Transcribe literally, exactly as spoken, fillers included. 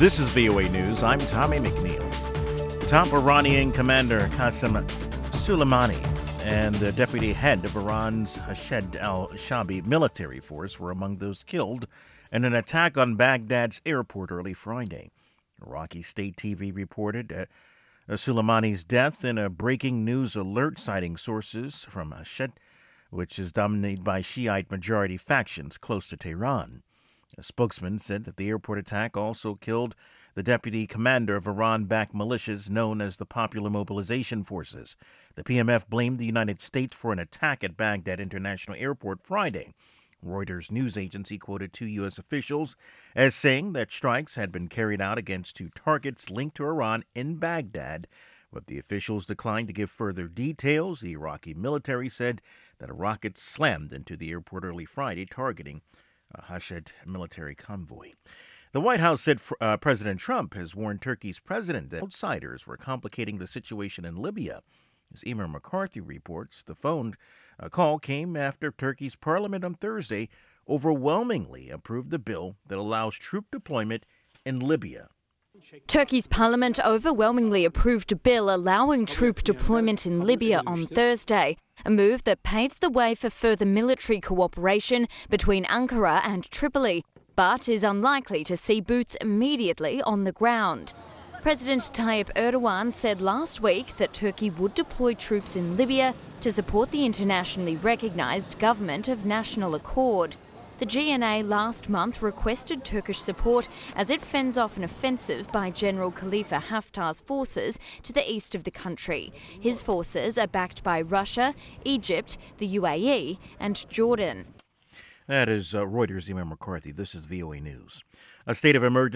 This is V O A News. I'm Tommy McNeil. Top Iranian commander Qasem Soleimani and the deputy head of Iran's Hashd al-Shaabi military force were among those killed in an attack on Baghdad's airport early Friday. Iraqi state T V reported uh, Soleimani's death in a breaking news alert, citing sources from Hashd, which is dominated by Shiite majority factions close to Tehran. A spokesman said that the airport attack also killed the deputy commander of Iran-backed militias known as the Popular Mobilization Forces. The P M F blamed the United States for an attack at Baghdad International Airport Friday. Reuters news agency quoted two U S officials as saying that strikes had been carried out against two targets linked to Iran in Baghdad, but the officials declined to give further details. The Iraqi military said that a rocket slammed into the airport early Friday, targeting a Hashd military convoy. The White House said uh, President Trump has warned Turkey's president that outsiders were complicating the situation in Libya. As Emer McCarthy reports, the phone uh, call came after Turkey's parliament on Thursday overwhelmingly approved the bill that allows troop deployment in Libya. Turkey's parliament overwhelmingly approved a bill allowing troop deployment in Libya on Thursday, a move that paves the way for further military cooperation between Ankara and Tripoli, but is unlikely to see boots immediately on the ground. President Tayyip Erdogan said last week that Turkey would deploy troops in Libya to support the internationally recognised government of national accord. The G N A last month requested Turkish support as it fends off an offensive by General Khalifa Haftar's forces to the east of the country. His forces are backed by Russia, Egypt, the U A E and Jordan. That is uh, Reuters' Emer McCarthy. This is V O A News. A state of emergency